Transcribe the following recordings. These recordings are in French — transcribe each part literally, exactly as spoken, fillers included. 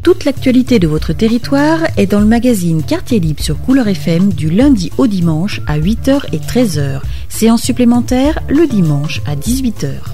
Toute l'actualité de votre territoire est dans le magazine Quartier Libre sur Couleur F M du lundi au dimanche à huit heures et treize heures. Séance supplémentaire le dimanche à dix-huit heures.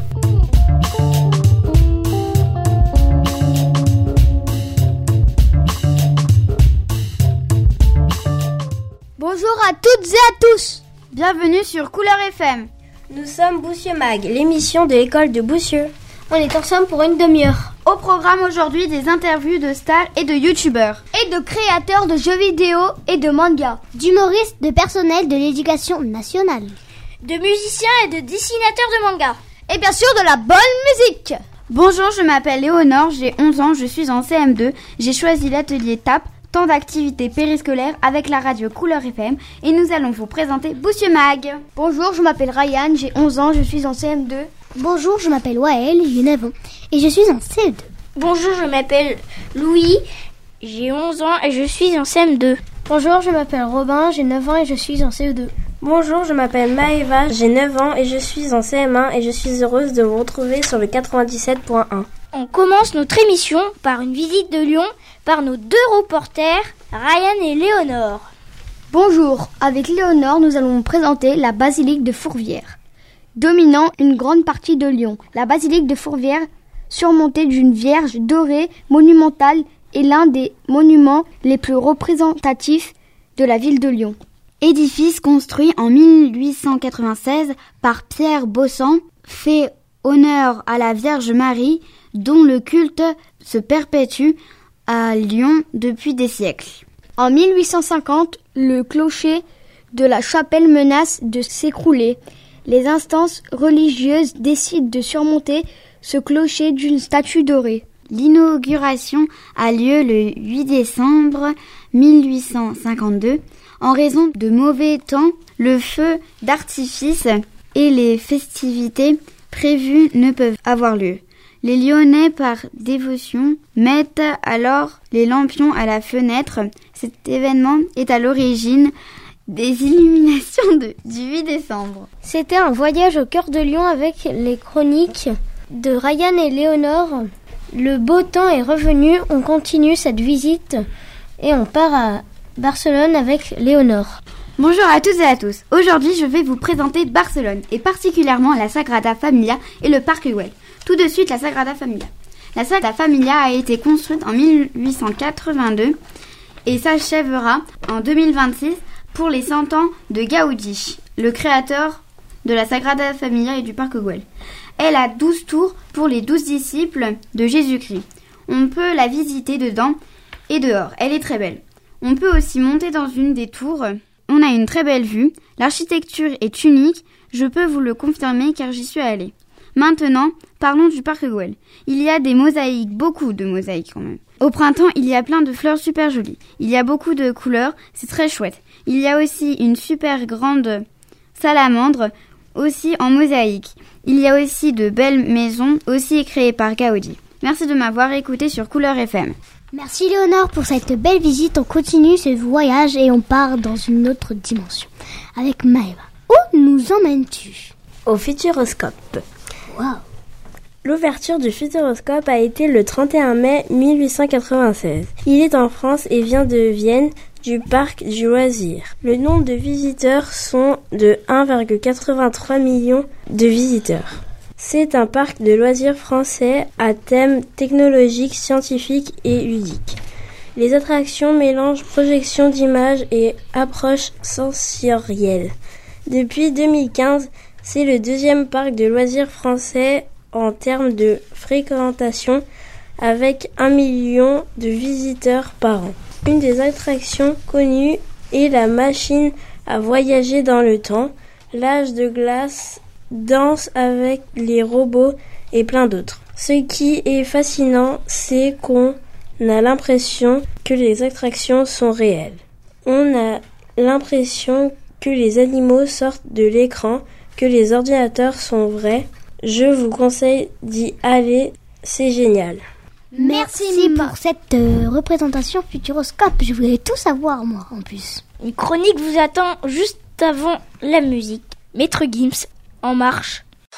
Bonjour à toutes et à tous. Bienvenue sur Couleur F M. Nous sommes Boussieux Mag, l'émission de l'école de Boussieux. On est ensemble pour une demi-heure. Au programme aujourd'hui, des interviews de stars et de youtubeurs. Et de créateurs de jeux vidéo et de mangas. D'humoristes, de personnel de l'éducation nationale. De musiciens et de dessinateurs de mangas. Et bien sûr de la bonne musique. Bonjour, je m'appelle Léonore, j'ai onze ans, je suis en C M deux. J'ai choisi l'atelier T A P, temps d'activité périscolaire avec la radio Couleur F M. Et nous allons vous présenter Boussieux Mag. Bonjour, je m'appelle Ryan, j'ai onze ans, je suis en C M deux. Bonjour, je m'appelle Wael, j'ai neuf ans et je suis en C M deux. Bonjour, je m'appelle Louis, j'ai onze ans et je suis en C M deux. Bonjour, je m'appelle Robin, j'ai neuf ans et je suis en C E deux. Bonjour, je m'appelle Maëva, j'ai neuf ans et je suis en C M un et je suis heureuse de vous retrouver sur le quatre-vingt-dix-sept point un. On commence notre émission par une visite de Lyon par nos deux reporters, Ryan et Léonore. Bonjour, avec Léonore, nous allons vous présenter la basilique de Fourvière. Dominant une grande partie de Lyon, la basilique de Fourvière, surmontée d'une vierge dorée monumentale, est l'un des monuments les plus représentatifs de la ville de Lyon. Édifice construit en mille huit cent quatre-vingt-seize par Pierre Bossan, fait honneur à la Vierge Marie, dont le culte se perpétue à Lyon depuis des siècles. En mille huit cent cinquante, le clocher de la chapelle menace de s'écrouler. Les instances religieuses décident de surmonter ce clocher d'une statue dorée. L'inauguration a lieu le huit décembre mille huit cent cinquante-deux. En raison de mauvais temps, le feu d'artifice et les festivités prévues ne peuvent avoir lieu. Les Lyonnais, par dévotion, mettent alors les lampions à la fenêtre. Cet événement est à l'origine des illuminations de, du huit décembre. C'était un voyage au cœur de Lyon avec les chroniques de Ryan et Léonore. Le beau temps est revenu, on continue cette visite et on part à Barcelone avec Léonore. Bonjour à toutes et à tous. Aujourd'hui, je vais vous présenter Barcelone et particulièrement la Sagrada Familia et le Parc Güell. Tout de suite, la Sagrada Familia. La Sagrada Familia a été construite en mille huit cent quatre-vingt-deux et s'achèvera en deux mille vingt-six pour les cent ans de Gaudí, le créateur de la Sagrada Familia et du Parc Güell. Elle a douze tours pour les douze disciples de Jésus-Christ. On peut la visiter dedans et dehors. Elle est très belle. On peut aussi monter dans une des tours. On a une très belle vue. L'architecture est unique. Je peux vous le confirmer car j'y suis allée. Maintenant, parlons du Parc Güell. Il y a des mosaïques, beaucoup de mosaïques quand même. Au printemps, il y a plein de fleurs super jolies. Il y a beaucoup de couleurs, c'est très chouette. Il y a aussi une super grande salamandre, aussi en mosaïque. Il y a aussi de belles maisons, aussi créées par Gaudí. Merci de m'avoir écouté sur Couleur F M. Merci Léonore pour cette belle visite. On continue ce voyage et on part dans une autre dimension. Avec Maëva. Où nous emmènes-tu ? Au Futuroscope. Wow. L'ouverture du Futuroscope a été le trente et un mai mille huit cent quatre-vingt-seize. Il est en France et vient de Vienne, du parc du loisir. Le nombre de visiteurs sont de un virgule quatre-vingt-trois million de visiteurs. C'est un parc de loisirs français à thème technologique, scientifique et ludique. Les attractions mélangent projection d'images et approche sensorielle. Depuis deux mille quinze, c'est le deuxième parc de loisirs français en termes de fréquentation, avec un million de visiteurs par an. Une des attractions connues est la machine à voyager dans le temps, l'âge de glace, danse avec les robots et plein d'autres. Ce qui est fascinant, c'est qu'on a l'impression que les attractions sont réelles. On a l'impression que les animaux sortent de l'écran, que les ordinateurs sont vrais. Je vous conseille d'y aller, c'est génial. Merci, Merci pour cette euh, représentation Futuroscope. Je voulais tout savoir, moi, en plus. Une chronique vous attend juste avant la musique. Maître Gims, En Marche.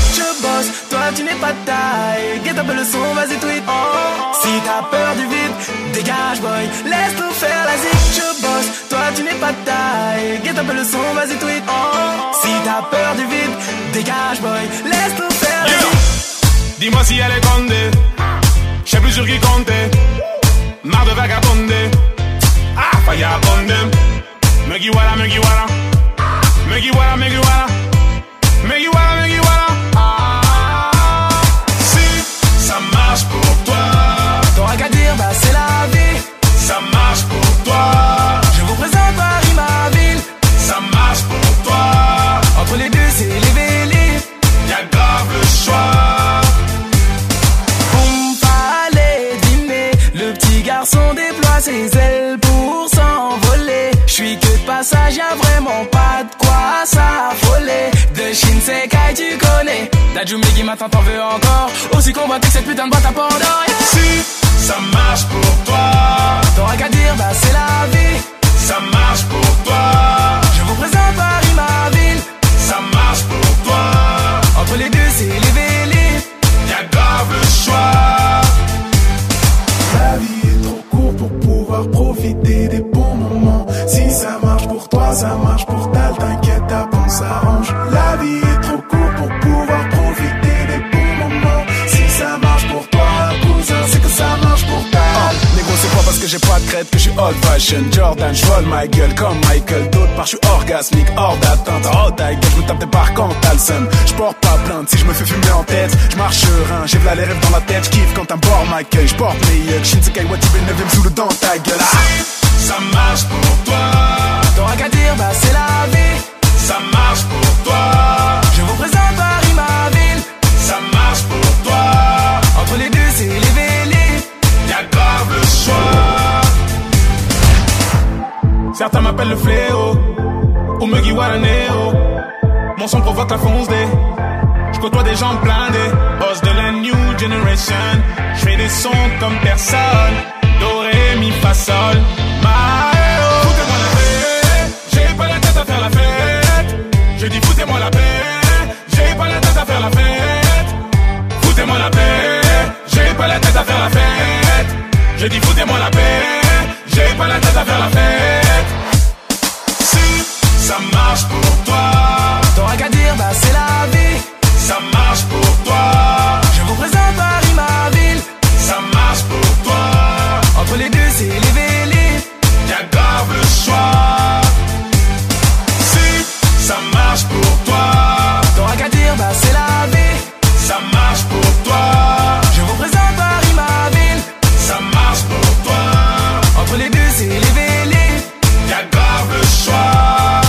je bosse, toi tu n'es pas de taille. Get un peu le son, vas-y tweet. Oh. Si t'as peur du vide, dégage boy, laisse-nous faire la zik. Je bosse, toi tu n'es pas de taille. Get un peu le son, vas-y tweet. Oh. Si t'as peur du vide, dégage boy, laisse-nous faire la zik. Dis-moi si elle est condée, je sais plus sur qui compter. Marre de vagabonder, ah, vagabonder. Me guiwala, me guiwala, me guiwala, me guiwala, me guiwala, me guiwala. Ah, si ça marche pour toi, t'auras qu'à dire, bah c'est la vie. Ça marche pour toi, je vous présente Paris, ma ville. Ça marche pour toi, entre les deux c'est les Vélib. Y'a grave le choix. Boum, fallait dîner, le petit garçon déploie ses ailes pour s'envoler. J'suis que de passage, y'a vraiment pas de quoi s'affoler. De Shinsekai tu connais, Dajumegi maintenant t'en veux encore. Aussi convaincu que cette putain de boîte à Pandore. Si ça marche pour toi, t'auras qu'à dire bah c'est la vie. Ça marche pour toi, je vous présente Paris, ma ville. Ça marche pour toi, entre les deux c'est les Vélib. Y'a grave le choix. La vie est trop courte pour pouvoir profiter des bons moments. Si ça marche pour toi, ça marche pour Tal. T'inquiète, ta on s'arrange. La vie est trop courte pour pouvoir profiter des bons moments. Si ça marche pour toi, cousin, c'est que ça marche pour Tal. Oh, négro, c'est pas parce que j'ai pas de crête que je suis old fashion. Jordan, j'vole ma gueule comme Michael. D'autre part, j'suis orgasmique, hors d'atteinte. Oh, ta gueule, j'me tape des barres quand t'as le seum. J'porte pas plainte si j'me fais fumer en tête. J'marche serein, j'ai v'là les rêves dans la tête. J'kiffe quand un bord m'accueille. J'porte mes yucks, Shinsekai Watibé neuvième sous le dent ta gueule. Ah, ça marche pour toi, t'auras qu'à dire, bah c'est la vie. Ça marche pour toi, je vous présente Paris, ma ville. Ça marche pour toi, entre les deux c'est les Vélib. Y'a grave le choix. Certains m'appellent le fléau, ou me guiwala néo. Mon son provoque la fonce des. J'côtoie des gens blindés, boss de la new generation. J'fais des sons comme personne. Do, ré, mi, fa, sol, ma, oh. Foutez-moi la paix, j'ai pas la tête à faire la fête. Je dis foutez-moi la paix, j'ai pas la tête à faire la fête. Foutez-moi la paix, j'ai pas la tête à faire la fête. Je dis foutez-moi la paix, j'ai pas la tête à faire la fête. Si ça marche pour toi, t'auras qu'à dire bah c'est la vie. Ça marche pour toi, je vous présente Paris, ma ville. Ça marche pour toi, entre les deux c'est les Vélib. Y'a grave le choix. Si ça marche pour toi, t'auras qu'à dire bah c'est la vie. Ça marche pour toi, je vous présente Paris, ma ville. Ça marche pour toi, entre les deux c'est les Vélib. Y'a grave le choix.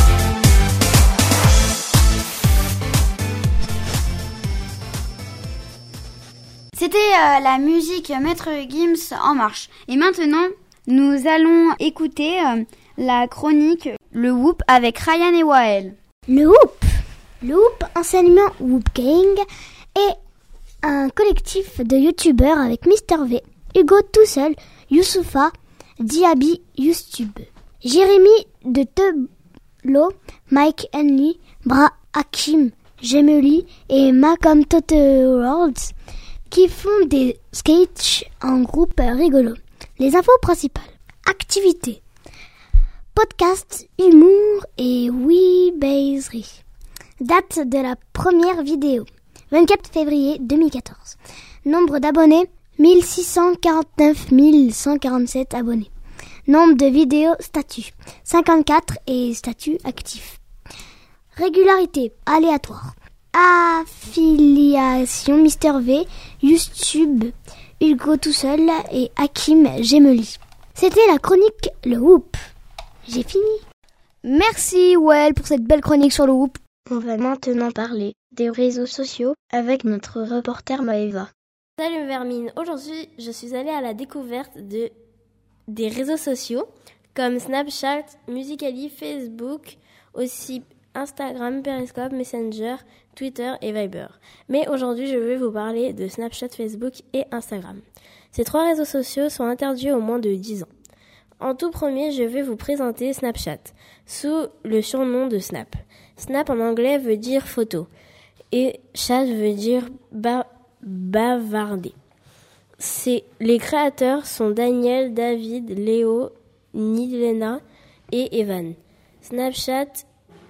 C'était euh, la musique Maître Gims en marche. Et maintenant, nous allons écouter euh, la chronique Le Whoop avec Ryan et Wael. Le Whoop. Le Whoop, enseignement Whoop Gang, est un collectif de youtubeurs avec Mister V, Hugo tout seul, Youssoufa, Diaby, YouTube, Jérémy de Teblo, Mike Henley, Bra Hakim, Gemeli et Macom Toto Worlds qui font des sketchs en groupe rigolo. Les infos principales. Activités. Podcast, humour et weebaiserie. Date de la première vidéo. vingt-quatre février deux mille quatorze. Nombre d'abonnés, mille six cent quarante-neuf mille cent quarante-sept abonnés. Nombre de vidéos, statut, cinquante-quatre et statut actif. Régularité, aléatoire. Affiliation, Mister V, YouTube, Hugo tout seul et Hakim Gemeli. C'était la chronique Le Whoop. J'ai fini. Merci Wael pour cette belle chronique sur le Whoop. On va maintenant parler des réseaux sociaux avec notre reporter Maëva. Salut Vermine, aujourd'hui je suis allée à la découverte de, des réseaux sociaux comme Snapchat, Musical.ly, Facebook, aussi Instagram, Periscope, Messenger, Twitter et Viber. Mais aujourd'hui je vais vous parler de Snapchat, Facebook et Instagram. Ces trois réseaux sociaux sont interdits au moins de dix ans. En tout premier, je vais vous présenter Snapchat, sous le surnom de Snap. Snap en anglais veut dire photo. et chat veut dire ba- bavarder. C'est, les créateurs sont Daniel, David, Léo, Nilena et Evan. Snapchat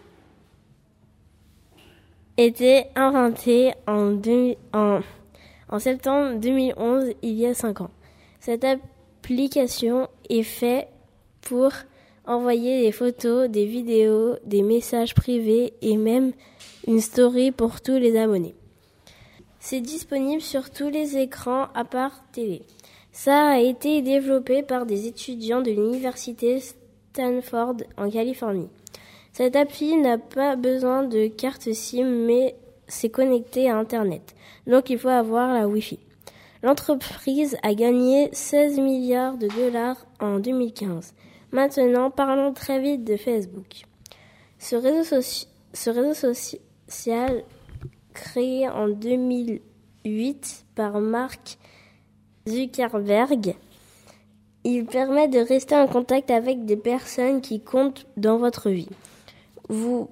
était inventé en, deux, en, en septembre deux mille onze, il y a cinq ans. Cette application est faite pour envoyer des photos, des vidéos, des messages privés et même une story pour tous les abonnés. C'est disponible sur tous les écrans à part télé. Ça a été développé par des étudiants de l'université Stanford en Californie. Cette appli n'a pas besoin de carte SIM, mais c'est connecté à Internet. Donc il faut avoir la Wi-Fi. L'entreprise a gagné seize milliards de dollars en deux mille quinze. Maintenant, parlons très vite de Facebook. Ce réseau, soci... Ce réseau social, créé en deux mille huit par Mark Zuckerberg, il permet de rester en contact avec des personnes qui comptent dans votre vie. Vous,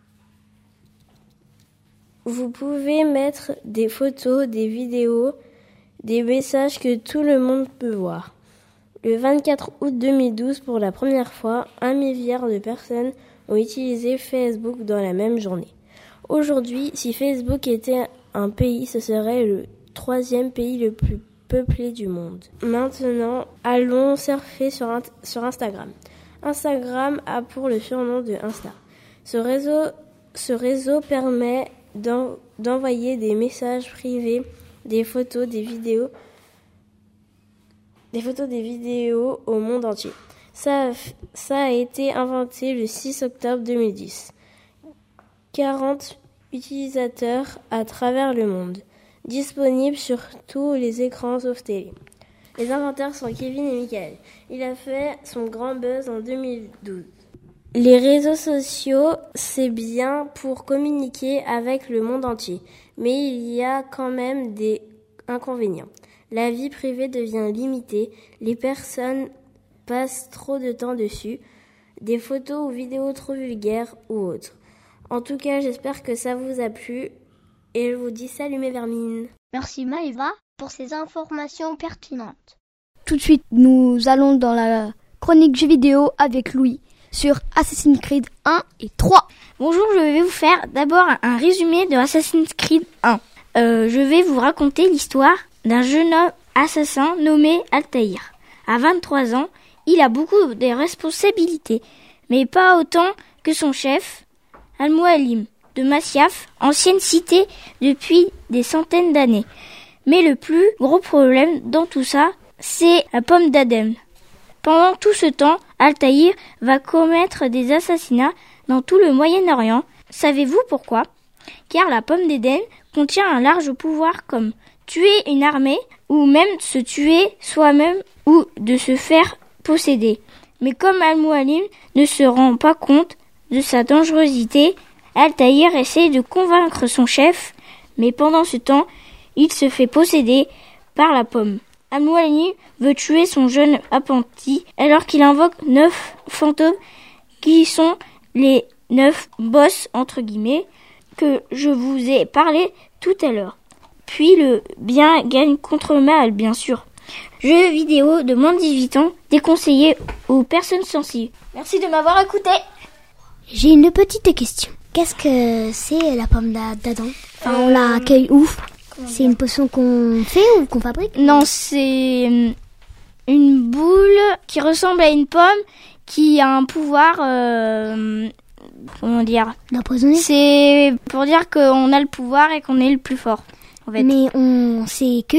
vous pouvez mettre des photos, des vidéos, des messages que tout le monde peut voir. Le vingt-quatre août deux mille douze, pour la première fois, un milliard de personnes ont utilisé Facebook dans la même journée. Aujourd'hui, si Facebook était un pays, ce serait le troisième pays le plus peuplé du monde. Maintenant, allons surfer sur, sur Instagram. Instagram a pour le surnom de Insta. Ce réseau, ce réseau permet d'en, d'envoyer des messages privés, des photos, des vidéos, des photos, des vidéos au monde entier. Ça a, ça a été inventé le six octobre deux mille dix. quarante utilisateurs à travers le monde, disponible sur tous les écrans sauf télé. Les inventeurs sont Kevin et Michael. Il a fait son grand buzz en deux mille douze. Les réseaux sociaux, c'est bien pour communiquer avec le monde entier, mais il y a quand même des inconvénients. La vie privée devient limitée, les personnes passent trop de temps dessus, des photos ou vidéos trop vulgaires ou autres. En tout cas, j'espère que ça vous a plu et je vous dis salut mes vermines. Merci Maëva pour ces informations pertinentes. Tout de suite, nous allons dans la chronique jeux vidéo avec Louis sur Assassin's Creed un et trois. Bonjour, je vais vous faire d'abord un résumé de Assassin's Creed un. Euh, je vais vous raconter l'histoire d'un jeune homme assassin nommé Altaïr. À vingt-trois ans, il a beaucoup de responsabilités, mais pas autant que son chef, Al-Mualim, de Masyaf, ancienne cité depuis des centaines d'années. Mais le plus gros problème dans tout ça, c'est la pomme d'Adam. Pendant tout ce temps, Altaïr va commettre des assassinats dans tout le Moyen-Orient. Savez-vous pourquoi ? Car la pomme d'Éden contient un large pouvoir comme tuer une armée ou même se tuer soi-même ou de se faire posséder. Mais comme Al-Mualim ne se rend pas compte de sa dangerosité, Altaïr essaie de convaincre son chef, mais pendant ce temps, il se fait posséder par la pomme. Al-Mualim veut tuer son jeune apprenti alors qu'il invoque neuf fantômes qui sont les neuf boss entre guillemets que je vous ai parlé tout à l'heure. Puis le bien gagne contre le mal, bien sûr. Jeu vidéo de moins de dix-huit ans, déconseillé aux personnes sensibles. Merci de m'avoir écouté. J'ai une petite question. Qu'est-ce que c'est la pomme d'Adam ? Enfin, on la cueille où ? C'est une potion qu'on fait ou qu'on fabrique ? Non, c'est une boule qui ressemble à une pomme qui a un pouvoir... Euh, comment dire ? D'empoisonner ? C'est pour dire qu'on a le pouvoir et qu'on est le plus fort. En fait. Mais on s'est cueilli ?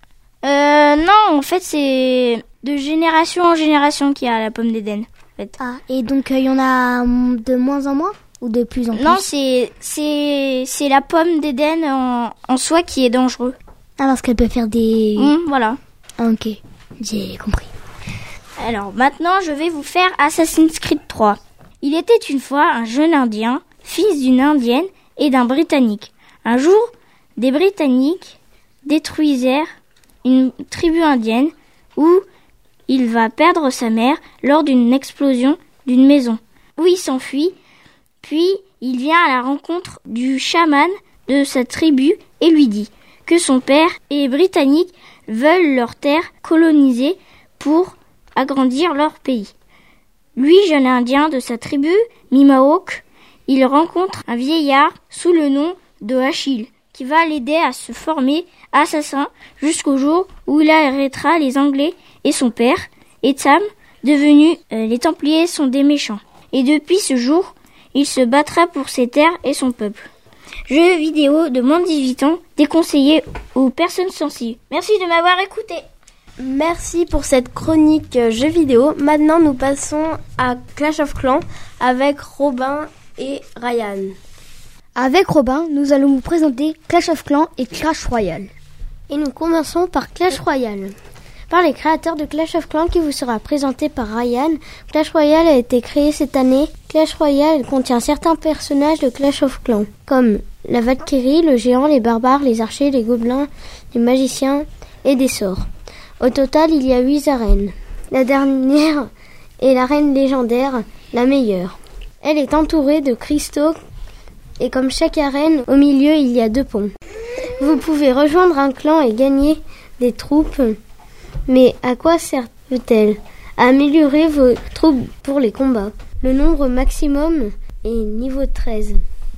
Euh, non, en fait, c'est de génération en génération qu'il y a la pomme d'Éden. En fait. Ah, et donc il euh, y en a de moins en moins ou de plus en plus ? Non, c'est c'est c'est la pomme d'Éden en, en soi qui est dangereux. Ah, parce qu'elle peut faire des... Mmh, voilà. Ah, ok, j'ai compris. Alors, maintenant, je vais vous faire Assassin's Creed trois. Il était une fois un jeune Indien, fils d'une Indienne et d'un Britannique. Un jour, des Britanniques détruisèrent une tribu indienne où il va perdre sa mère lors d'une explosion d'une maison, où il s'enfuit, puis il vient à la rencontre du chaman de sa tribu et lui dit que son père et les Britanniques veulent leurs terres colonisées pour agrandir leur pays. Lui, jeune indien de sa tribu, Mimawok, il rencontre un vieillard sous le nom de Achille qui va l'aider à se former assassin jusqu'au jour où il arrêtera les Anglais et son père, Etham, devenu euh, les Templiers sont des méchants. Et depuis ce jour, il se battra pour ses terres et son peuple. Jeux vidéo de moins de dix-huit ans, déconseillé aux personnes sensibles. Merci de m'avoir écouté. Merci pour cette chronique jeux vidéo. Maintenant, nous passons à Clash of Clans avec Robin et Ryan. Avec Robin, nous allons vous présenter Clash of Clans et Clash Royale. Et nous commençons par Clash Royale. Par les créateurs de Clash of Clans qui vous sera présenté par Ryan. Clash Royale a été créé cette année. Clash Royale contient certains personnages de Clash of Clans, comme la Valkyrie, le géant, les barbares, les archers, les gobelins, les magiciens et des sorts. Au total, il y a huit arènes. La dernière est l'arène légendaire, la meilleure. Elle est entourée de cristaux et comme chaque arène, au milieu, il y a deux ponts. Vous pouvez rejoindre un clan et gagner des troupes. Mais à quoi servent-elles ? À améliorer vos troupes pour les combats. Le nombre maximum est niveau treize.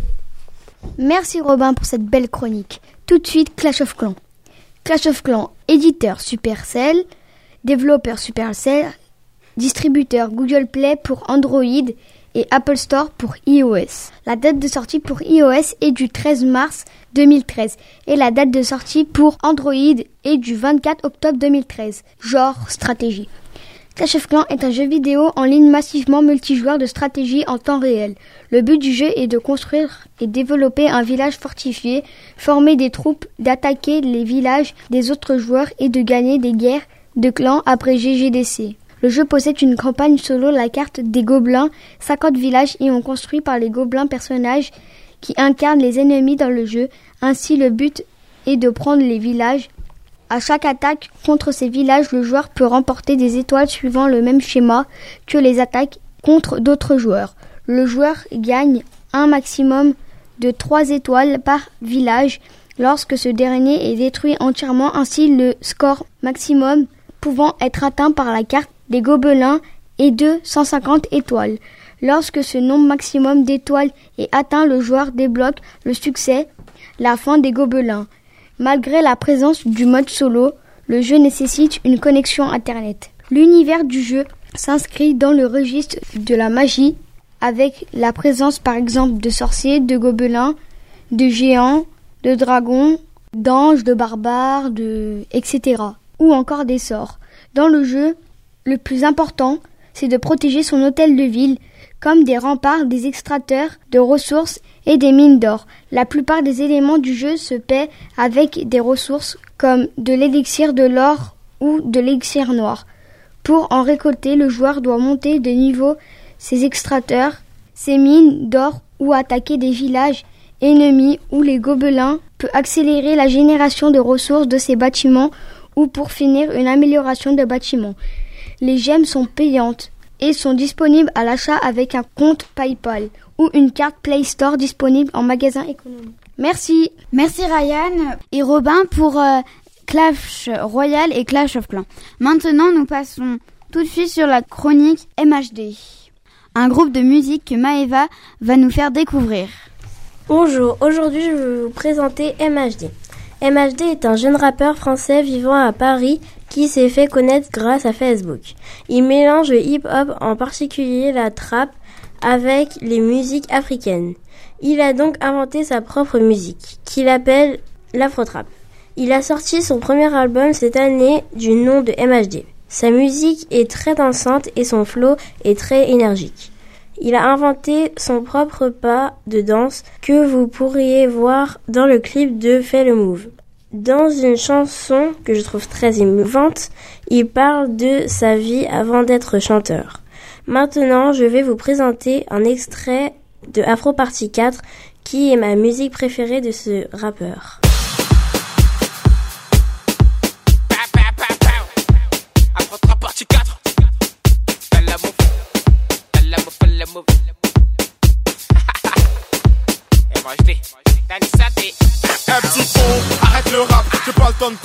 Merci Robin pour cette belle chronique. Tout de suite, Clash of Clans. Clash of Clans, éditeur Supercell, développeur Supercell, distributeur Google Play pour Android et Apple Store pour iOS. La date de sortie pour iOS est du treize mars deux mille treize et la date de sortie pour Android est du vingt-quatre octobre deux mille treize. Genre stratégie. Clash of Clans est un jeu vidéo en ligne massivement multijoueur de stratégie en temps réel. Le but du jeu est de construire et développer un village fortifié, former des troupes, d'attaquer les villages des autres joueurs et de gagner des guerres de clans après G G D C. Le jeu possède une campagne solo, la carte des gobelins, cinquante villages y ont construit par les gobelins personnages qui incarnent les ennemis dans le jeu. Ainsi, le but est de prendre les villages. À chaque attaque contre ces villages, le joueur peut remporter des étoiles suivant le même schéma que les attaques contre d'autres joueurs. Le joueur gagne un maximum de trois étoiles par village lorsque ce dernier est détruit entièrement. Ainsi, le score maximum pouvant être atteint par la carte des gobelins est de cent cinquante étoiles. Lorsque ce nombre maximum d'étoiles est atteint, le joueur débloque le succès, la fin des gobelins. Malgré la présence du mode solo, le jeu nécessite une connexion internet. L'univers du jeu s'inscrit dans le registre de la magie, avec la présence par exemple de sorciers, de gobelins, de géants, de dragons, d'anges, de barbares, de et cetera. Ou encore des sorts. Dans le jeu, le plus important, c'est de protéger son hôtel de ville, comme des remparts, des extracteurs de ressources et des mines d'or. La plupart des éléments du jeu se paient avec des ressources comme de l'élixir de l'or ou de l'élixir noir. Pour en récolter, le joueur doit monter de niveau ses extracteurs, ses mines d'or ou attaquer des villages ennemis où les gobelins peut accélérer la génération de ressources de ces bâtiments ou pour finir une amélioration de bâtiments. Les gemmes sont payantes et sont disponibles à l'achat avec un compte PayPal ou une carte Play Store disponible en magasin économique. Merci. Merci Ryan et Robin pour euh, Clash Royale et Clash of Clans. Maintenant, nous passons tout de suite sur la chronique M H D, un groupe de musique que Maëva va nous faire découvrir. Bonjour, aujourd'hui je vais vous présenter M H D. M H D est un jeune rappeur français vivant à Paris qui s'est fait connaître grâce à Facebook. Il mélange le hip-hop, en particulier la trap, avec les musiques africaines. Il a donc inventé sa propre musique, qu'il appelle l'afro-trap. Il a sorti son premier album cette année du nom de M H D. Sa musique est très dansante et son flow est très énergique. Il a inventé son propre pas de danse que vous pourriez voir dans le clip de Fais le Move. Dans une chanson que je trouve très émouvante, il parle de sa vie avant d'être chanteur. Maintenant, je vais vous présenter un extrait de Afro Party quatre qui est ma musique préférée de ce rappeur. Afro Party quatre. Fais la move. Fais la move, fais la move. M H D. Danny Santé.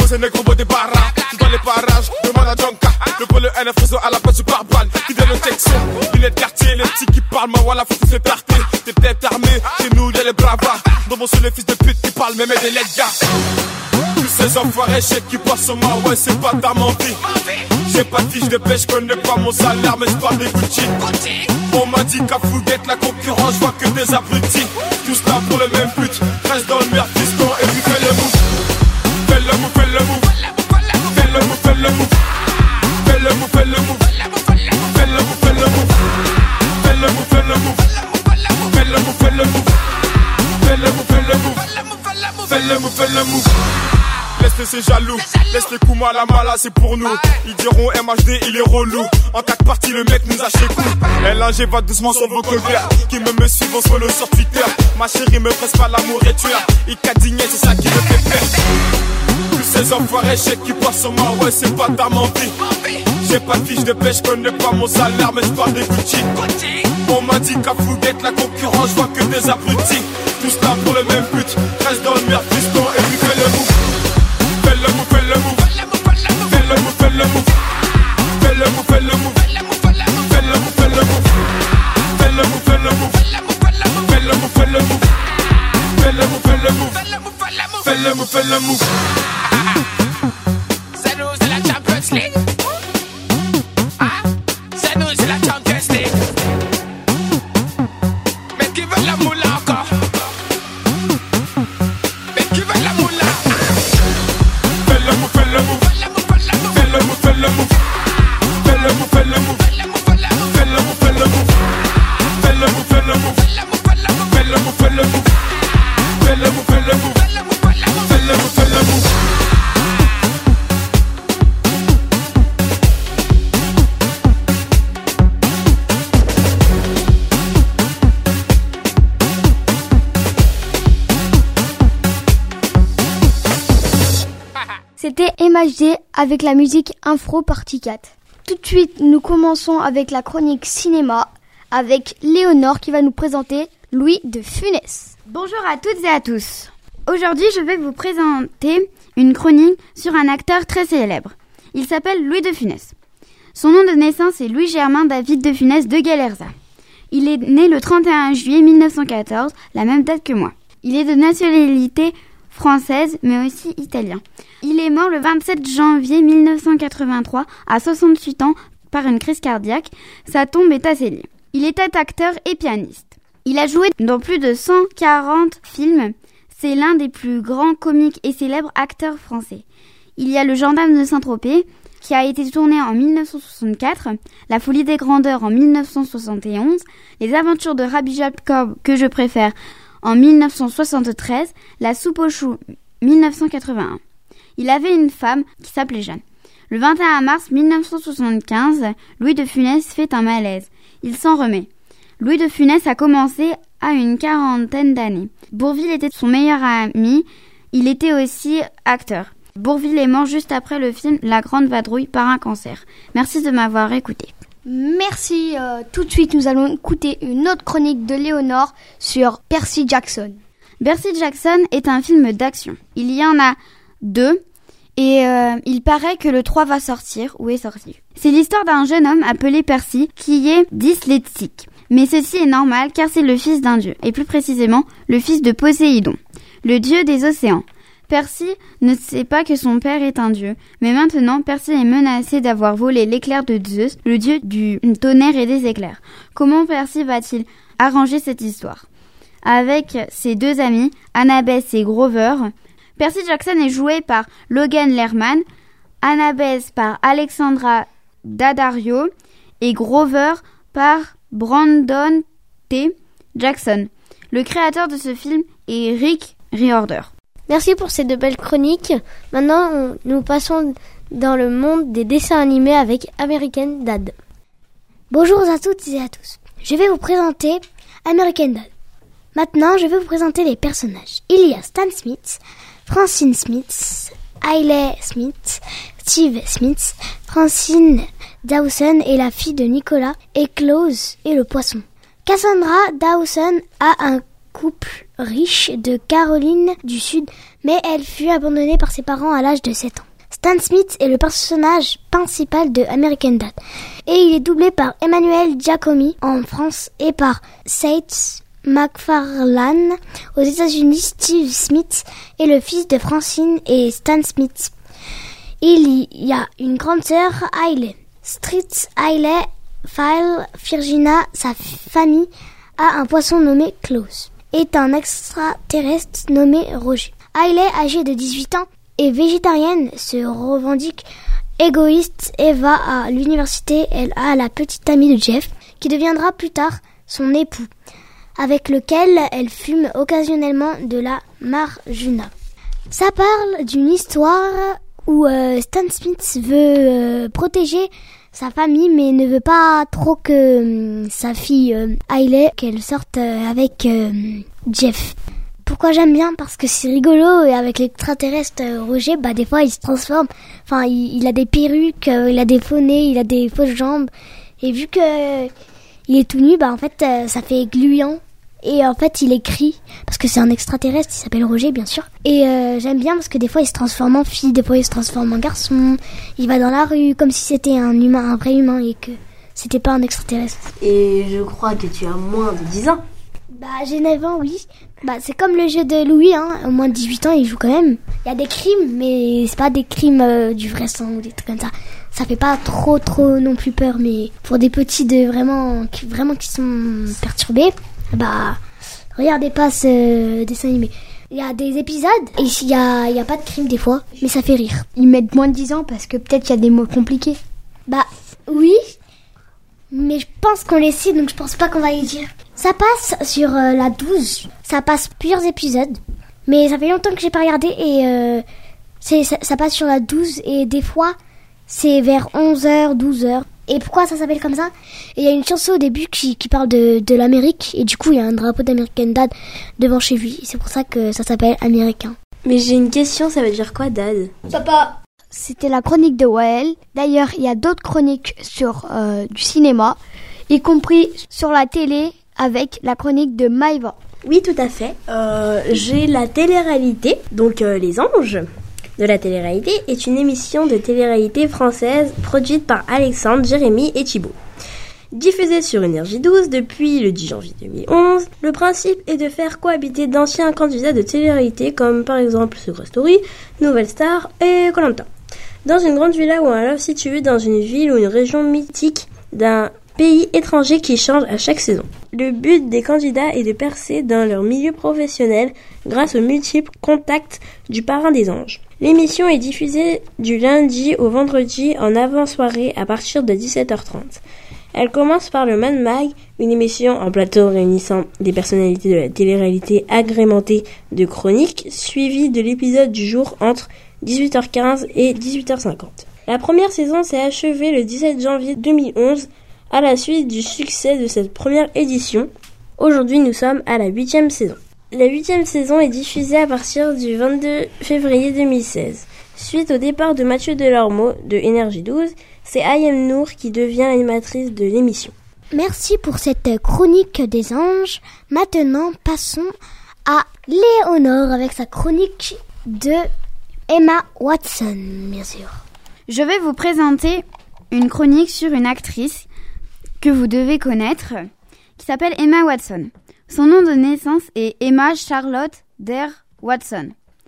ces négros beau des barras. Tout dans les parages, demande à Jonka. Le pôle N F réseau à la base du pare-balles. Fidèle au Texan, lunettes quartier, les petits qui parlent, ma voilà, faut tous les tarter. T'es peut-être armé, chez nous y'a les bravas. Dans mon sous les fils de pute qui parlent, même des lettres gars. Tous ces enfoirés chèques qui passent sur ma ouais, c'est pas ta mentie. J'ai pas de fiche de pêche, j'connais pas mon salaire, mais j'parle des Gucci. On m'a dit qu'à Fouguette, la concurrence, j'vois que des abrutis. Tous là pour le même but, reste dans le merde, fiston, et puis fais le move. Fais le move, fais le move. Fais le move, fais le move. Fais le move, fais le move. Fais le move, fais le move. Fais le move, fais le move. Fais le move, fais le move. Fais le move, fais le move. Fais le move, fais le move. Laisse-les c'est jaloux, laisse les coups mal à mal, c'est pour nous. Ils diront M H D, il est relou. En quatre parties, le mec nous a chez coup. L un G va doucement sur le vocabulaire. Qui me me suivent, on se follow sur Twitter. Ma chérie me presse pas l'amour et tueur. Il cadigné, c'est ça qui me fait peur. Tous ces enfoirés chèques qui passent sur moi, ouais, c'est pas ta mentie. J'ai pas de fiche de pêche, j'connais pas mon salaire, mais j'parle des Gucci. On m'a dit qu'à Fouguette, la concurrence, j'vois que des abrutis. Tous là pour le même but, reste dans le merde, fiston, et puis fais le move. Fais le move, fais le move. Fais le move, fais le move. Fais le move, fais le move. Fais le move, fais le move. Fais le move, fais le move. Fais le move, fais le move. Fais le move, fais le move. Fais le move, fais le move. C'est nous, c'est la Champions League. Ah, c'est nous, c'est la Champions League. Mais qui veut la moula encore? Mais qui veut la moula? Fais le move, fais le move. Fais le move, fais le move. Fais le move, fais le move. Fais le move, fais le move. Fais le move, fais le move. Fais le move, fais le move. Fais le move, fais le move. Fais le move, fais le move. C'était M H D avec la musique Infro Partie quatre. Tout de suite, nous commençons avec la chronique cinéma avec Léonore qui va nous présenter Louis de Funès. Bonjour à toutes et à tous. Aujourd'hui, je vais vous présenter une chronique sur un acteur très célèbre. Il s'appelle Louis de Funès. Son nom de naissance est Louis-Germain David de Funès de Galerza. Il est né le trente et un juillet mille neuf cent quatorze, la même date que moi. Il est de nationalité française, mais aussi italien. Il est mort le vingt-sept janvier mille neuf cent quatre-vingt-trois, à soixante-huit ans, par une crise cardiaque. Sa tombe est à Célie. Il était acteur et pianiste. Il a joué dans plus de cent quarante films. C'est l'un des plus grands comiques et célèbres acteurs français. Il y a Le Gendarme de Saint-Tropez, qui a été tourné en mille neuf cent soixante-quatre, La Folie des Grandeurs en mille neuf cent soixante et onze, Les Aventures de Rabbi Jacob, que je préfère, en mille neuf cent soixante-treize, La Soupe aux choux, mille neuf cent quatre-vingt-un. Il avait une femme qui s'appelait Jeanne. Le vingt et un mars mille neuf cent soixante-quinze, Louis de Funès fait un malaise. Il s'en remet. Louis de Funès a commencé à une quarantaine d'années. Bourvil était son meilleur ami. Il était aussi acteur. Bourvil est mort juste après le film La Grande Vadrouille par un cancer. Merci de m'avoir écouté. Merci. Euh, tout de suite, nous allons écouter une autre chronique de Léonore sur Percy Jackson. Percy Jackson est un film d'action. Il y en a deux et euh, il paraît que le trois va sortir ou est sorti. C'est l'histoire d'un jeune homme appelé Percy qui est dyslexique. Mais ceci est normal car c'est le fils d'un dieu, et plus précisément le fils de Poséidon, le dieu des océans. Percy ne sait pas que son père est un dieu, mais maintenant Percy est menacé d'avoir volé l'éclair de Zeus, le dieu du tonnerre et des éclairs. Comment Percy va-t-il arranger cette histoire? Avec ses deux amis, Annabeth et Grover, Percy Jackson est joué par Logan Lerman, Annabeth par Alexandra Daddario et Grover par Brandon T. Jackson. Le créateur de ce film est Rick Riordan. Merci pour ces deux belles chroniques. Maintenant, on, nous passons dans le monde des dessins animés avec American Dad. Bonjour à toutes et à tous. Je vais vous présenter American Dad. Maintenant, je vais vous présenter les personnages. Il y a Stan Smith, Francine Smith, Hailey Smith, Steve Smith, Francine Dawson est la fille de Nicolas et Klaus est le poisson. Cassandra Dawson a un couple riche de Caroline du Sud, mais elle fut abandonnée par ses parents à l'âge de sept ans. Stan Smith est le personnage principal de American Dad et il est doublé par Emmanuel Giacomi en France et par Seth MacFarlane aux États-Unis. Steve Smith est le fils de Francine et Stan Smith. Il y a une grande sœur, Hailey. Street Hailey File Virginia, sa famille, a un poisson nommé Klaus, est un extraterrestre nommé Roger. Hailey, âgée de dix-huit ans, est végétarienne, se revendique égoïste et va à l'université. Elle a la petite amie de Jeff, qui deviendra plus tard son époux, avec lequel elle fume occasionnellement de la marijuana. Ça parle d'une histoire où euh, Stan Smith veut euh, protéger sa famille, mais ne veut pas trop que euh, sa fille euh, Hailey, qu'elle sorte euh, avec euh, Jeff. Pourquoi j'aime bien? Parce que c'est rigolo, et avec l'extraterrestre euh, Roger, bah des fois il se transforme. Enfin, il, il a des perruques, euh, il a des faux nez, il a des fausses jambes. Et vu que euh, il est tout nu, bah en fait euh, ça fait gluant. Et en fait il écrit, parce que c'est un extraterrestre, il s'appelle Roger bien sûr. Et euh, j'aime bien parce que des fois il se transforme en fille, des fois il se transforme en garçon. Il va dans la rue comme si c'était un humain, un vrai humain, et que c'était pas un extraterrestre. Et je crois que tu as moins de dix ans. Bah j'ai neuf ans, oui. Bah c'est comme le jeu de Louis, hein. Au moins de dix-huit ans il joue quand même. Il y a des crimes, mais c'est pas des crimes euh, du vrai sang ou des trucs comme ça. Ça fait pas trop trop non plus peur, mais pour des petits de vraiment qui, vraiment qui sont perturbés, bah regardez pas ce dessin animé. Il y a des épisodes et il y a, il y a pas de crime des fois, mais ça fait rire. Ils mettent moins de dix ans parce que peut-être il y a des mots compliqués. Bah oui, mais je pense qu'on les cite, donc je pense pas qu'on va les dire. Ça passe sur euh, la douze, ça passe plusieurs épisodes, mais ça fait longtemps que j'ai pas regardé et euh, c'est, ça, ça passe sur la douze et des fois c'est vers onze heures, douze heures. Et pourquoi ça s'appelle comme ça? Et il y a une chanson au début qui, qui parle de, de l'Amérique, et du coup il y a un drapeau d'American Dad devant chez lui, c'est pour ça que ça s'appelle Américain. Mais j'ai une question, ça veut dire quoi Dad? Papa. C'était la chronique de Wael. D'ailleurs, il y a d'autres chroniques sur euh, du cinéma, y compris sur la télé avec la chronique de Maïva. Oui, tout à fait. Euh, j'ai la télé-réalité, donc euh, Les Anges de la télé-réalité est une émission de télé-réalité française produite par Alexandre, Jérémy et Thibaut. Diffusée sur Énergie douze depuis le dix janvier deux mille onze, le principe est de faire cohabiter d'anciens candidats de télé-réalité comme par exemple Secret Story, Nouvelle Star et Koh-Lanta. Dans une grande villa ou un loft situé dans une ville ou une région mythique d'un pays étranger qui change à chaque saison. Le but des candidats est de percer dans leur milieu professionnel grâce aux multiples contacts du parrain des anges. L'émission est diffusée du lundi au vendredi en avant-soirée à partir de dix-sept heures trente. Elle commence par le Man Mag, une émission en plateau réunissant des personnalités de la télé-réalité agrémentées de chroniques, suivie de l'épisode du jour entre dix-huit heures quinze et dix-huit heures cinquante. La première saison s'est achevée le dix-sept janvier deux mille onze à la suite du succès de cette première édition. Aujourd'hui, nous sommes à la huitième saison. La huitième saison est diffusée à partir du vingt-deux février deux mille seize. Suite au départ de Mathieu Delormeau de Énergie douze, c'est Ayem Nour qui devient l'animatrice de l'émission. Merci pour cette chronique des anges. Maintenant, passons à Léonore avec sa chronique de Emma Watson, bien sûr. Je vais vous présenter une chronique sur une actrice que vous devez connaître, qui s'appelle Emma Watson. Son nom de naissance est Emma Charlotte Dare Watson.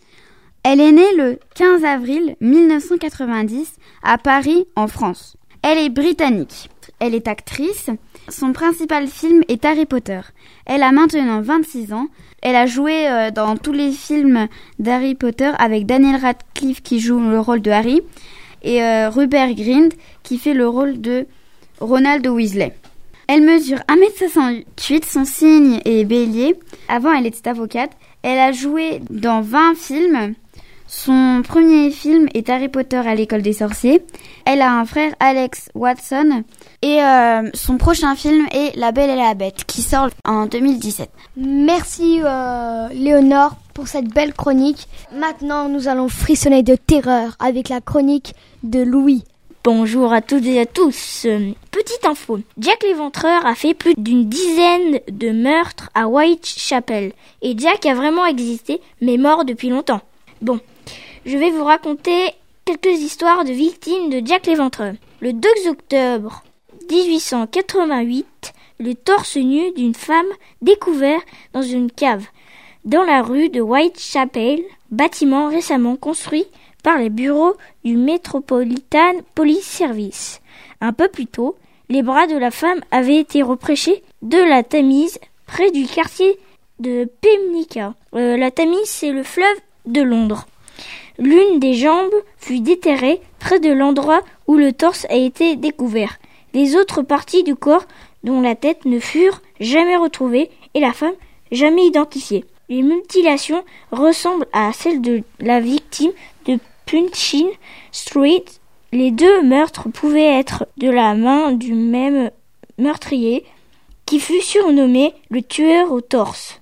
Elle est née le quinze avril mille neuf cent quatre-vingt-dix à Paris, en France. Elle est britannique. Elle est actrice. Son principal film est Harry Potter. Elle a maintenant vingt-six ans. Elle a joué euh, dans tous les films d'Harry Potter avec Daniel Radcliffe qui joue le rôle de Harry et euh, Rupert Grint qui fait le rôle de Ronald Weasley. Elle mesure un mètre soixante-huit, son signe est bélier. Avant, elle était avocate. Elle a joué dans vingt films. Son premier film est Harry Potter à l'école des sorciers. Elle a un frère, Alex Watson. Et euh, son prochain film est La Belle et la Bête, qui sort en deux mille dix-sept. Merci euh, Léonore pour cette belle chronique. Maintenant, nous allons frissonner de terreur avec la chronique de Louis. Bonjour à toutes et à tous. Euh, petite info, Jack l'Éventreur a fait plus d'une dizaine de meurtres à Whitechapel. Et Jack a vraiment existé, mais mort depuis longtemps. Bon, je vais vous raconter quelques histoires de victimes de Jack l'Éventreur. Le deux octobre dix-huit cent quatre-vingt-huit, le torse nu d'une femme découvert dans une cave dans la rue de Whitechapel, bâtiment récemment construit par les bureaux du Metropolitan Police Service. Un peu plus tôt, les bras de la femme avaient été repêchés de la Tamise, près du quartier de Pimlico. Euh, la Tamise, c'est le fleuve de Londres. L'une des jambes fut déterrée près de l'endroit où le torse a été découvert. Les autres parties du corps, dont la tête, ne furent jamais retrouvées et la femme jamais identifiée. Les mutilations ressemblent à celles de la victime de Punchin Street. Les deux meurtres pouvaient être de la main du même meurtrier, qui fut surnommé le tueur au torse,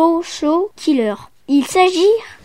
Torso Killer. Il s'agit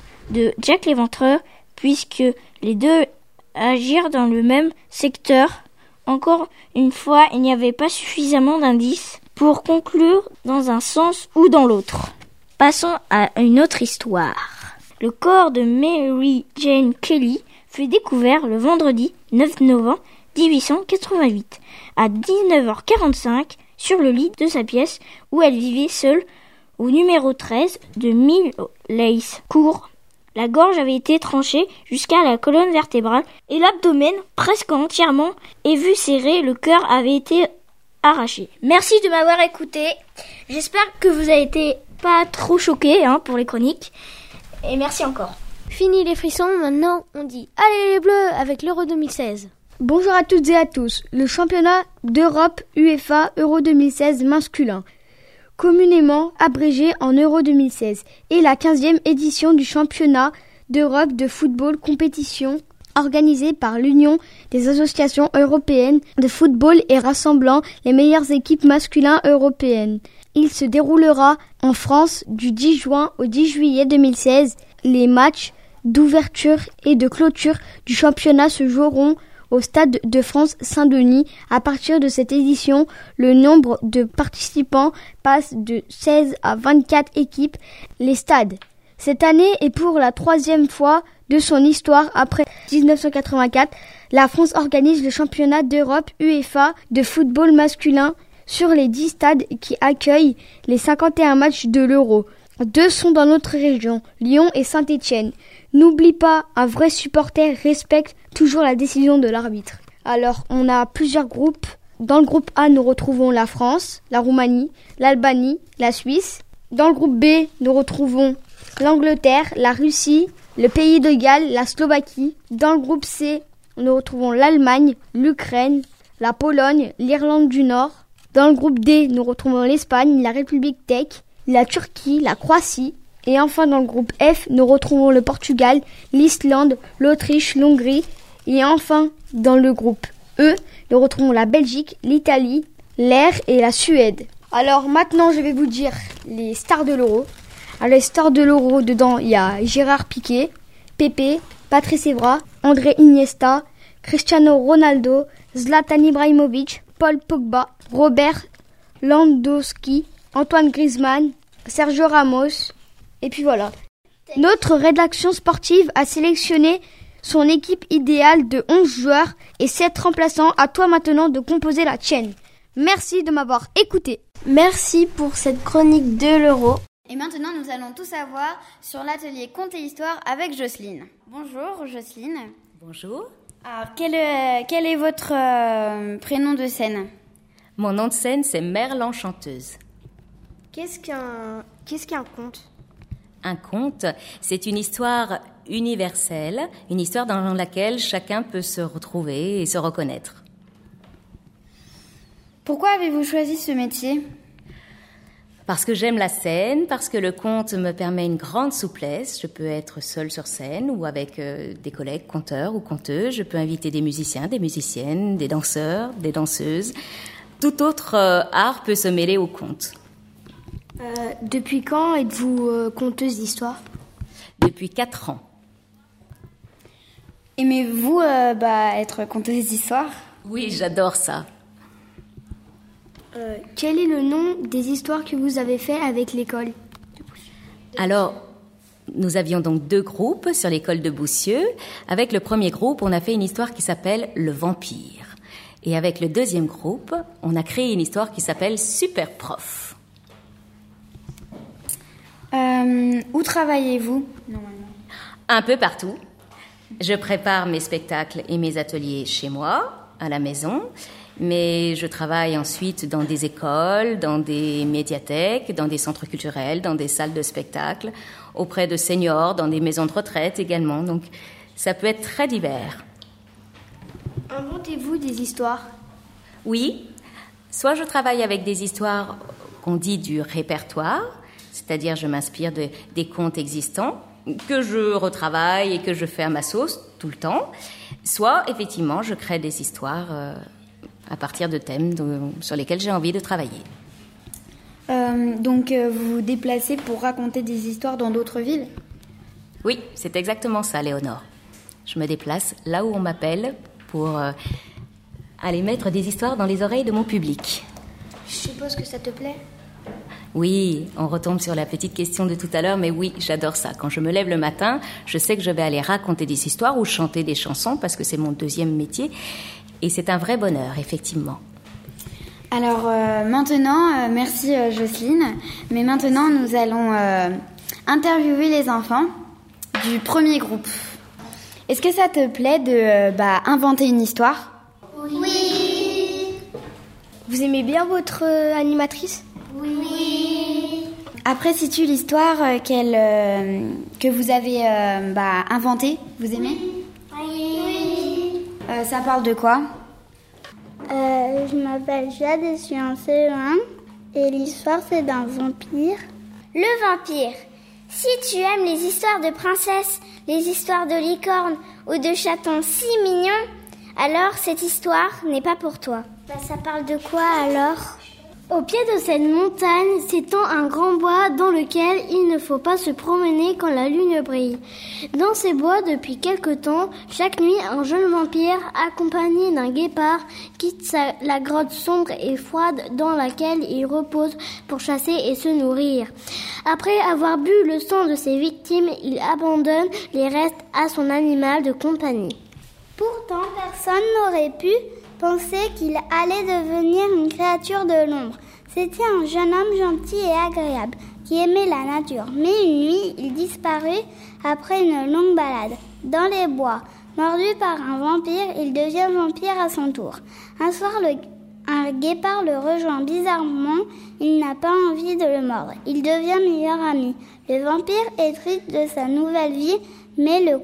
de Jack l'Éventreur, puisque les deux agirent dans le même secteur. Encore une fois, il n'y avait pas suffisamment d'indices pour conclure dans un sens ou dans l'autre. Passons à une autre histoire. Le corps de Mary Jane Kelly fut découvert le vendredi neuf novembre dix-huit cent quatre-vingt-huit à dix-neuf heures quarante-cinq sur le lit de sa pièce où elle vivait seule au numéro treize de Mill Lace Court. La gorge avait été tranchée jusqu'à la colonne vertébrale et l'abdomen presque entièrement éviscéré. Le cœur avait été arraché. Merci de m'avoir écouté. J'espère que vous avez été pas trop choqués hein, pour les chroniques. Et merci encore. Fini les frissons, maintenant on dit allez les bleus avec l'Euro deux mille seize. Bonjour à toutes et à tous. Le championnat d'Europe UEFA Euro deux mille seize masculin, communément abrégé en Euro deux mille seize, est la quinzième édition du championnat d'Europe de football, compétition organisée par l'Union des associations européennes de football et rassemblant les meilleures équipes masculines européennes. Il se déroulera en France du dix juin au dix juillet deux mille seize. Les matchs d'ouverture et de clôture du championnat se joueront au Stade de France Saint-Denis. À partir de cette édition, le nombre de participants passe de seize à vingt-quatre équipes. Les stades. Cette année est pour la troisième fois de son histoire après dix-neuf cent quatre-vingt-quatre. La France organise le championnat d'Europe UEFA de football masculin sur les dix stades qui accueillent les cinquante et un matchs de l'Euro. Deux sont dans notre région, Lyon et Saint-Étienne. N'oublie pas, un vrai supporter respecte toujours la décision de l'arbitre. Alors, on a plusieurs groupes. Dans le groupe A, nous retrouvons la France, la Roumanie, l'Albanie, la Suisse. Dans le groupe B, nous retrouvons l'Angleterre, la Russie, le Pays de Galles, la Slovaquie. Dans le groupe C, nous retrouvons l'Allemagne, l'Ukraine, la Pologne, l'Irlande du Nord. Dans le groupe D, nous retrouvons l'Espagne, la République tchèque, la Turquie, la Croatie. Et enfin, dans le groupe F, nous retrouvons le Portugal, l'Islande, l'Autriche, l'Hongrie. Et enfin, dans le groupe E, nous retrouvons la Belgique, l'Italie, l'Air et la Suède. Alors maintenant, je vais vous dire les stars de l'Euro. Alors les stars de l'Euro, dedans, il y a Gérard Piqué, Pepe, Patrice Evra, André Iniesta, Cristiano Ronaldo, Zlatan Ibrahimovic, Paul Pogba, Robert Lewandowski, Antoine Griezmann, Sergio Ramos, et puis voilà. Notre rédaction sportive a sélectionné son équipe idéale de onze joueurs et sept remplaçants. À toi maintenant de composer la tienne. Merci de m'avoir écouté. Merci pour cette chronique de l'Euro. Et maintenant, nous allons tout savoir sur l'atelier Contes et Histoire avec Jocelyne. Bonjour Jocelyne. Bonjour. Alors, quel est, quel est votre euh, prénom de scène? Mon nom de scène, c'est Mère l'Enchanteuse. Qu'est-ce qu'un, qu'est-ce qu'un conte? Un conte, c'est une histoire universelle, une histoire dans laquelle chacun peut se retrouver et se reconnaître. Pourquoi avez-vous choisi ce métier? Parce que j'aime la scène, parce que le conte me permet une grande souplesse. Je peux être seule sur scène ou avec euh, des collègues conteurs ou conteuses. Je peux inviter des musiciens, des musiciennes, des danseurs, des danseuses. Tout autre euh, art peut se mêler au conte. Euh, depuis quand êtes-vous euh, conteuse d'histoire? Depuis quatre ans. Aimez-vous euh, bah, être conteuse d'histoire ? Oui, j'adore ça. Euh, quel est le nom des histoires que vous avez fait avec l'école ? Alors, nous avions donc deux groupes sur l'école de Boussieux. Avec le premier groupe, on a fait une histoire qui s'appelle Le Vampire. Et avec le deuxième groupe, on a créé une histoire qui s'appelle Super Prof. Euh, où travaillez-vous normalement ? Un peu partout. Je prépare mes spectacles et mes ateliers chez moi, à la maison. Mais je travaille ensuite dans des écoles, dans des médiathèques, dans des centres culturels, dans des salles de spectacle, auprès de seniors, dans des maisons de retraite également. Donc, ça peut être très divers. Inventez-vous des histoires ? Oui. Soit je travaille avec des histoires qu'on dit du répertoire, c'est-à-dire je m'inspire de, des contes existants, que je retravaille et que je fais à ma sauce tout le temps. Soit, effectivement, je crée des histoires... Euh, à partir de thèmes de, sur lesquels j'ai envie de travailler. Euh, donc, euh, vous vous déplacez pour raconter des histoires dans d'autres villes ? Oui, c'est exactement ça, Léonore. Je me déplace là où on m'appelle pour euh, aller mettre des histoires dans les oreilles de mon public. Je suppose que ça te plaît ? Oui, on retombe sur la petite question de tout à l'heure, mais oui, j'adore ça. Quand je me lève le matin, je sais que je vais aller raconter des histoires ou chanter des chansons parce que c'est mon deuxième métier. Et c'est un vrai bonheur, effectivement. Alors euh, maintenant, euh, merci euh, Jocelyne, mais maintenant nous allons euh, interviewer les enfants du premier groupe. Est-ce que ça te plaît de euh, bah, inventer une histoire ? Oui. Vous aimez bien votre euh, animatrice ? Oui. Apprécies-tu l'histoire euh, qu'elle, euh, que vous avez euh, bah, inventée ? Vous aimez ? Oui. Euh, ça parle de quoi ? Euh, je m'appelle Jade et je suis en C E un. Et l'histoire, c'est d'un vampire. Le vampire. Si tu aimes les histoires de princesses, les histoires de licornes ou de chatons si mignons, alors cette histoire n'est pas pour toi. Bah, ça parle de quoi alors ? Au pied de cette montagne s'étend un grand bois dans lequel il ne faut pas se promener quand la lune brille. Dans ces bois, depuis quelque temps, chaque nuit, un jeune vampire, accompagné d'un guépard, quitte sa, la grotte sombre et froide dans laquelle il repose pour chasser et se nourrir. Après avoir bu le sang de ses victimes, il abandonne les restes à son animal de compagnie. Pourtant, personne n'aurait pu penser qu'il allait devenir une créature de l'ombre. C'était un jeune homme gentil et agréable, qui aimait la nature. Mais une nuit, il disparut après une longue balade dans les bois. Mordu par un vampire, il devient vampire à son tour. Un soir, le, un guépard le rejoint bizarrement. Il n'a pas envie de le mordre. Il devient meilleur ami. Le vampire est triste de sa nouvelle vie, mais le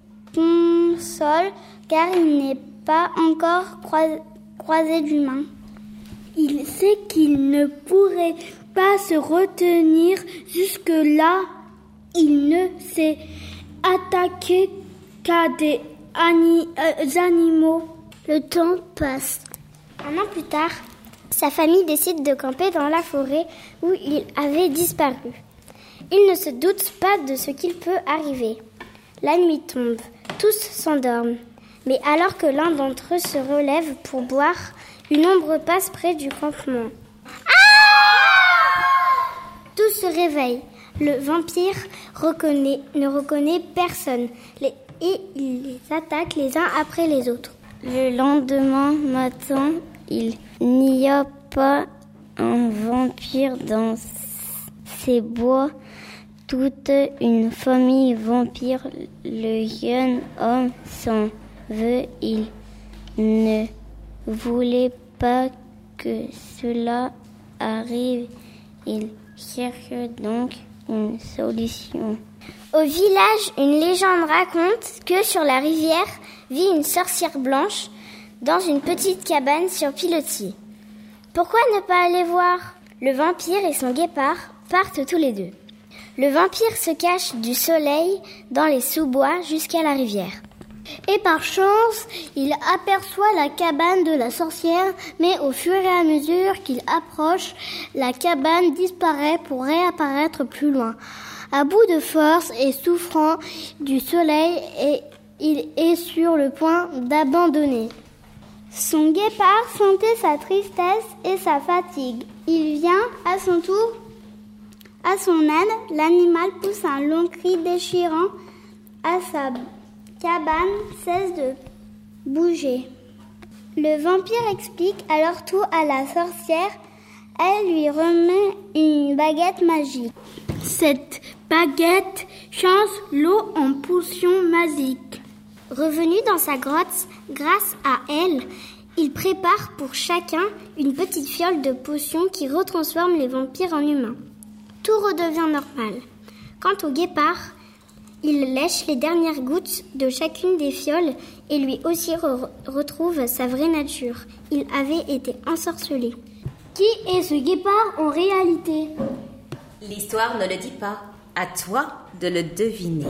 console car il n'est pas encore croisé, croisé d'humain. Il sait qu'il ne pourrait pas se retenir jusque-là. Il ne s'est attaqué qu'à des ani- euh, animaux. Le temps passe. Un an plus tard, sa famille décide de camper dans la forêt où il avait disparu. Il ne se doute pas de ce qu'il peut arriver. La nuit tombe, tous s'endorment. Mais alors que l'un d'entre eux se relève pour boire, une ombre passe près du campement. Ah ! Tous se réveillent. Le vampire reconnaît, ne reconnaît personne les, et il les attaque les uns après les autres. Le lendemain matin, il n'y a pas un vampire dans ces bois. Toute une famille vampire, le jeune homme s'en veut, il ne voulait pas que cela arrive. Il cherche donc une solution. Au village, une légende raconte que sur la rivière vit une sorcière blanche dans une petite cabane sur pilotis. Pourquoi ne pas aller voir ? Le vampire et son guépard partent tous les deux. Le vampire se cache du soleil dans les sous-bois jusqu'à la rivière. Et par chance, il aperçoit la cabane de la sorcière, mais au fur et à mesure qu'il approche, la cabane disparaît pour réapparaître plus loin. À bout de force et souffrant du soleil et il est sur le point d'abandonner. Son guépard sentait sa tristesse et sa fatigue. Il vient à son tour à son aide. L'animal pousse un long cri déchirant. À sa cabane cesse de bouger. Le vampire explique alors tout à la sorcière. Elle lui remet une baguette magique. Cette baguette change l'eau en potion magique. Revenu dans sa grotte, grâce à elle, il prépare pour chacun une petite fiole de potion qui retransforme les vampires en humains. Tout redevient normal. Quant au guépard, il lèche les dernières gouttes de chacune des fioles et lui aussi re- retrouve sa vraie nature. Il avait été ensorcelé. Qui est ce guépard en réalité ? L'histoire ne le dit pas. À toi de le deviner.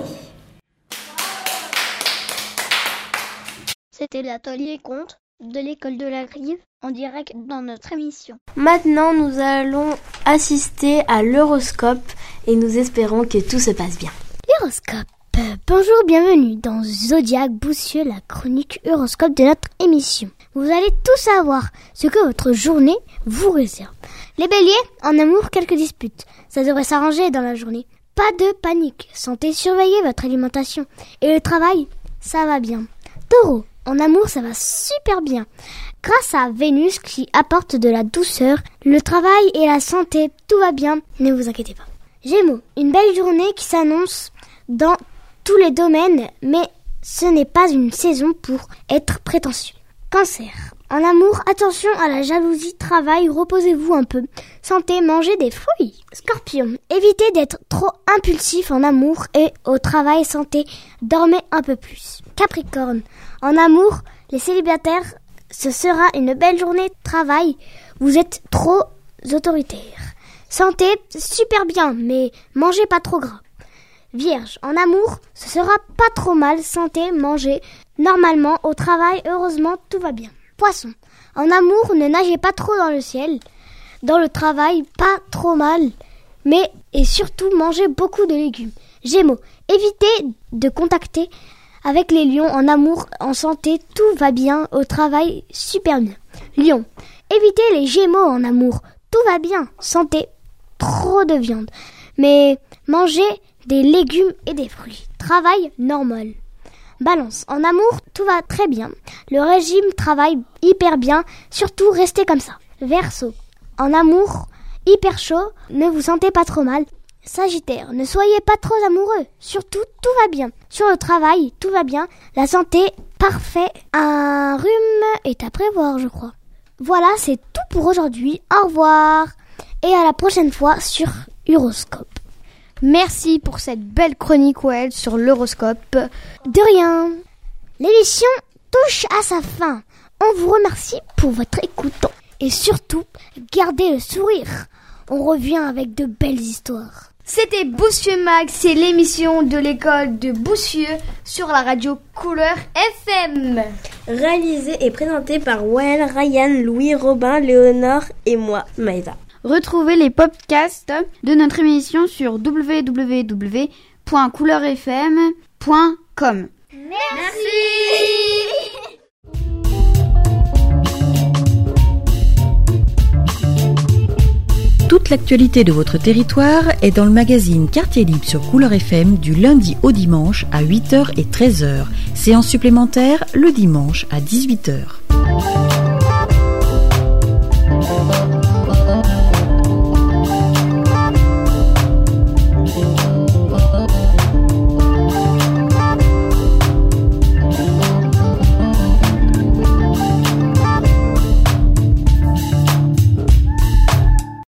C'était l'atelier conte de l'école de la Grive en direct dans notre émission. Maintenant, nous allons assister à l'horoscope et nous espérons que tout se passe bien. L'horoscope. Bonjour, bienvenue dans Zodiac Boussieux, la chronique horoscope de notre émission. Vous allez tout savoir ce que votre journée vous réserve. Les béliers, en amour, quelques disputes. Ça devrait s'arranger dans la journée. Pas de panique. Santé, surveillez votre alimentation. Et le travail, ça va bien. Taureau, en amour, ça va super bien. Grâce à Vénus qui apporte de la douceur, le travail et la santé, tout va bien. Ne vous inquiétez pas. Gémeaux, une belle journée qui s'annonce dans tous les domaines, mais ce n'est pas une saison pour être prétentieux. Cancer. En amour, attention à la jalousie, travail, reposez-vous un peu. Santé, mangez des fruits. Scorpion. Évitez d'être trop impulsif en amour et au travail, santé, dormez un peu plus. Capricorne. En amour, les célibataires, ce sera une belle journée de travail. Vous êtes trop autoritaire. Santé, super bien, mais mangez pas trop gras. Vierge, en amour, ce sera pas trop mal, santé, mangez. Normalement, au travail, heureusement, tout va bien. Poisson, en amour, ne nagez pas trop dans le ciel. Dans le travail, pas trop mal, mais et surtout, mangez beaucoup de légumes. Gémeaux, évitez de contacter avec les lions en amour, en santé, tout va bien, au travail, super bien. Lion, évitez les gémeaux en amour, tout va bien, santé, trop de viande, mais mangez des légumes et des fruits. Travail normal. Balance. En amour, tout va très bien. Le régime travaille hyper bien. Surtout, restez comme ça. Verseau. En amour, hyper chaud. Ne vous sentez pas trop mal. Sagittaire. Ne soyez pas trop amoureux. Surtout, tout va bien. Sur le travail, tout va bien. La santé, parfait. Un rhume est à prévoir, je crois. Voilà, c'est tout pour aujourd'hui. Au revoir. Et à la prochaine fois sur Horoscope. Merci pour cette belle chronique Well sur l'horoscope. De rien. L'émission touche à sa fin. On vous remercie pour votre écoute. Et surtout, gardez le sourire. On revient avec de belles histoires. C'était Boussieux Mag, c'est l'émission de l'école de Boussieux sur la radio Couleur F M. Réalisée et présentée par Well, Ryan, Louis, Robin, Léonore et moi, Maïda. Retrouvez les podcasts de notre émission sur w w w point couleur f m point com. Merci. Toute l'actualité de votre territoire est dans le magazine Quartier Libre sur Couleur F M du lundi au dimanche à huit heures et treize heures. Séance supplémentaire le dimanche à dix-huit heures.